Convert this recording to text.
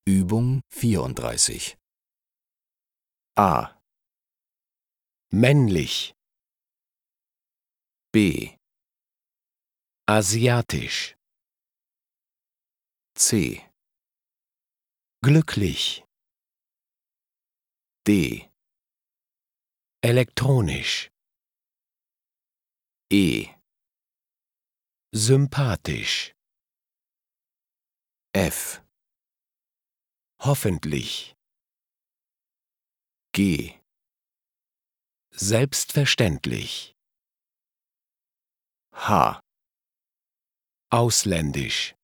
Übung 34. A. Männlich, B, asiatisch, C, glücklich, D, elektronisch, E, sympathisch, F, hoffentlich, G, selbstverständlich, H, ausländisch,